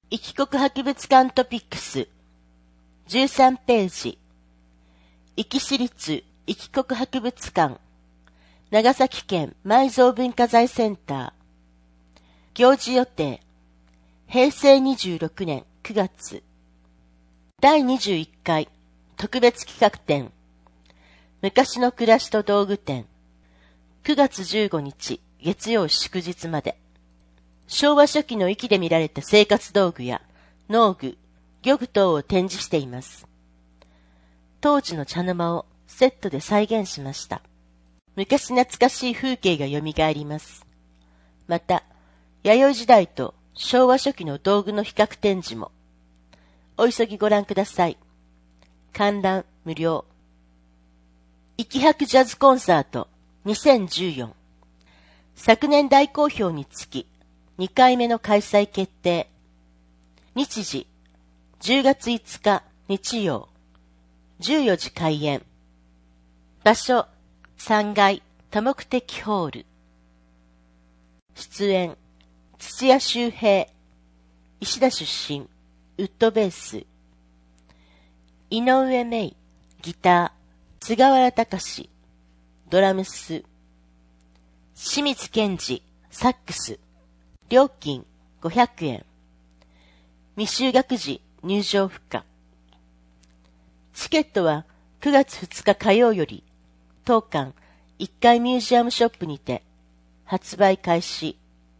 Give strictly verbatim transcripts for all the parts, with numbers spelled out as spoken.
壱岐国博物館トピックスじゅうさんページ、壱岐市立壱岐国博物館長崎県埋蔵文化財センター行事予定へいせいにじゅうろくねんくがつだいにじゅういっかい特別企画展昔の暮らしと道具展くがつじゅうごにち月曜祝日まで昭和初期の壱岐で見られた生活道具や農具、漁具等を展示しています。当時の茶の間をセットで再現しました。昔懐かしい風景が蘇ります。また、弥生時代と昭和初期の道具の比較展示も。お急ぎご覧ください。観覧無料。壱岐博ジャズコンサートにせんじゅうよん。昨年大好評につき、にかいめの開催決定。日時、じゅうがついつか日曜、じゅうよじ開演。場所、さんがい多目的ホール。出演、土屋周平、石田出身、ウッドベース。井上芽衣、ギター、菅原隆、ドラムス。清水健二、サックス。料金ごひゃくえん。未就学時入場不可。チケットはくがつふつか火曜より当館いっかいミュージアムショップにて発売開始。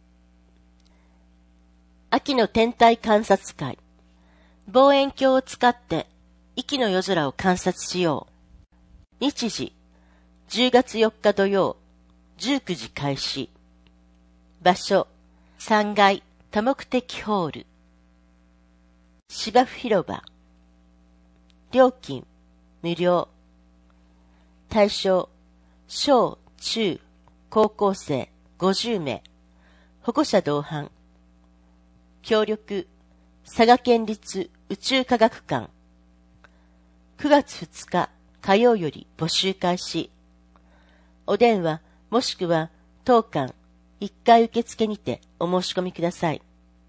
秋の天体観察会。望遠鏡を使って壱岐の夜空を観察しよう。日時じゅうがつよっか土曜じゅうくじ開始。場所さんがい多目的ホール。芝生広場。料金無料。対象小中高校生ごじゅうめい。保護者同伴。協力佐賀県立宇宙科学館。くがつふつか火曜より募集開始。お電話もしくは当館いっかい受付にてお申し込みください。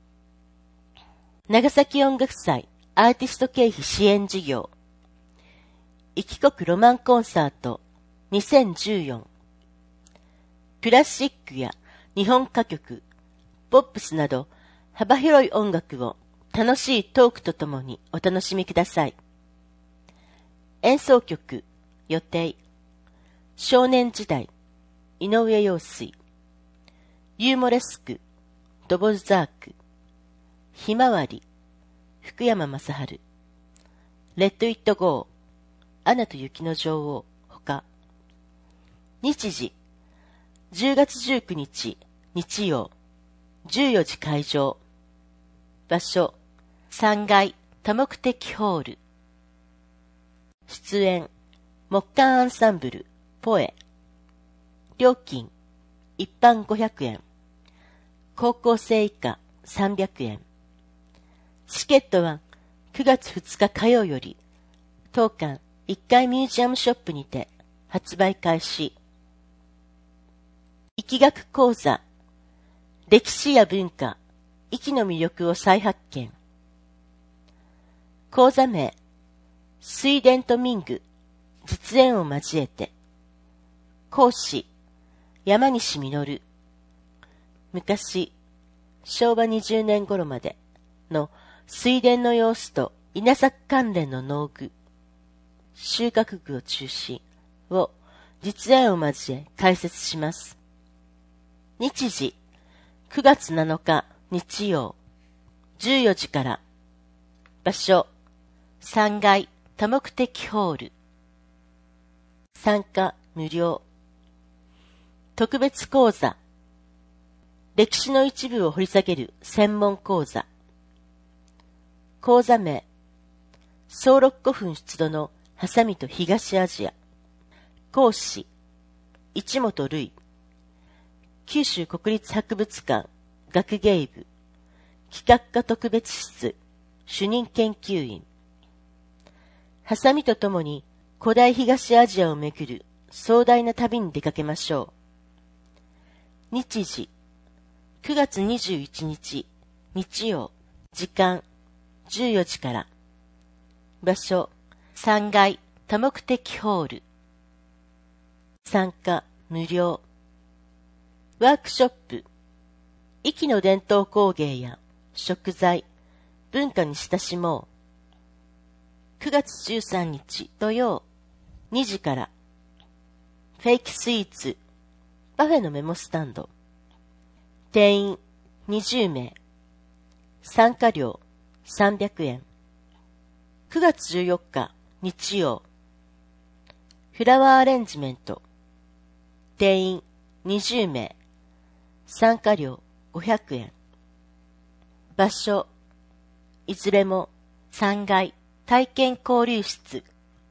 長崎音楽祭アーティスト経費支援事業壱岐国ロマンコンサートにせんじゅうよん。クラシックや日本歌曲、ポップスなど幅広い音楽を楽しいトークとともにお楽しみください。演奏曲予定少年時代井上陽水ユーモレスク、ドボルザーク、ひまわり、福山雅治、レッド・イット・ゴー、アナと雪の女王、ほか。日時、じゅうがつじゅうくにち、日曜、じゅうよじ開場。場所、さんがい多目的ホール。出演、木管アンサンブル、ポエ。料金、一般ごひゃくえん。高校生以下さんびゃくえん。チケットはくがつふつか火曜より当館いっかいミュージアムショップにて発売開始。壱岐学講座歴史や文化壱岐の魅力を再発見。講座名水田と民具実演を交えて。講師山西実。昔、昭和にじゅうねん頃までの水田の様子と稲作関連の農具、収穫具を中心を実演を交え解説します。日時、くがつなのか日曜、じゅうよじから。場所、さんがい多目的ホール。参加無料。特別講座歴史の一部を掘り下げる専門講座。講座名、総六古墳出土のハサミと東アジア。講師、市本瑠衣。九州国立博物館学芸部企画科特別室主任研究員。ハサミとともに古代東アジアをめぐる壮大な旅に出かけましょう。日時、くがつにじゅういちにち日曜時間じゅうよじから。場所さんがい多目的ホール。参加無料。ワークショップ壱岐の伝統工芸や食材、文化に親しもう。くがつじゅうさんにち土曜にじから。フェイクスイーツパフェのメモスタンド。定員にじゅうめい。参加料さんびゃくえん。くがつじゅうよっか日曜。フラワーアレンジメント。定員にじゅうめい。参加料ごひゃくえん。場所いずれもさんがい体験交流室。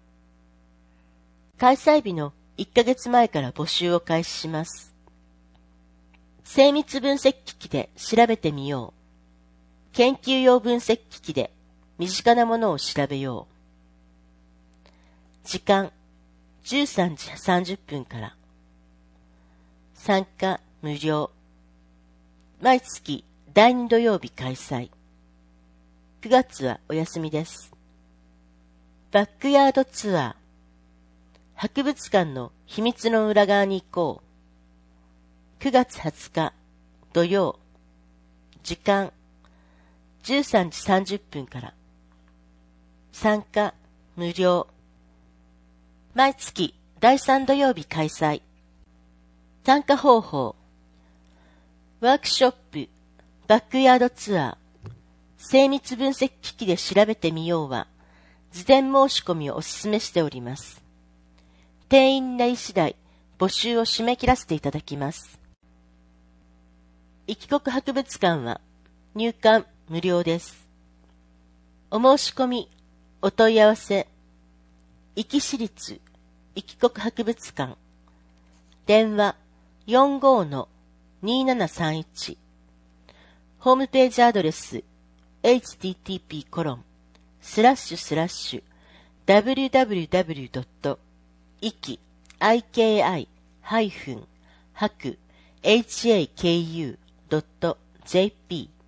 開催日のいっかげつまえから募集を開始します。精密分析機器で調べてみよう。研究用分析機器で身近なものを調べよう。時間じゅうさんじさんじゅっぷんから。参加無料。毎月だいに土曜日開催。くがつはお休みです。バックヤードツアー。博物館の秘密の裏側に行こう。くがつはつか土曜。時間じゅうさんじさんじゅっぷんから。参加無料。毎月だいさん土曜日開催。参加方法。ワークショップバックヤードツアー精密分析機器で調べてみようは事前申し込みをお勧めしております。定員になり次第募集を締め切らせていただきます。壱岐国博物館は入館無料です。お申し込みお問い合わせ壱岐市立壱岐国博物館電話 よんごーのにーななさんいち ホームページアドレス エイチティーティーピーコロンスラッシュスラッシュダブリューダブリューダブリュードットイキハイフンハクエイチエーケーユードットジェーピー